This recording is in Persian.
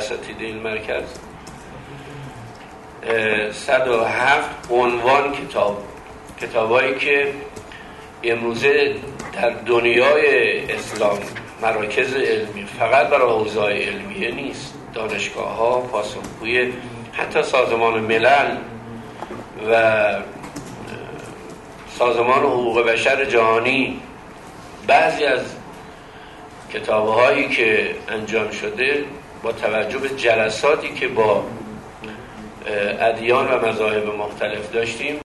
اساتید این مرکز 107 عنوان کتابایی که امروزه در دنیای اسلام مراکز علمی فقط برای حوزه‌های علمیه نیست، دانشگاه ها، پاسخگوی حتی سازمان ملل و سازمان حقوق بشر جهانی بعضی از کتاب‌هایی که انجام شده با توجه به جلساتی که با ادیان و مذاهب مختلف داشتیم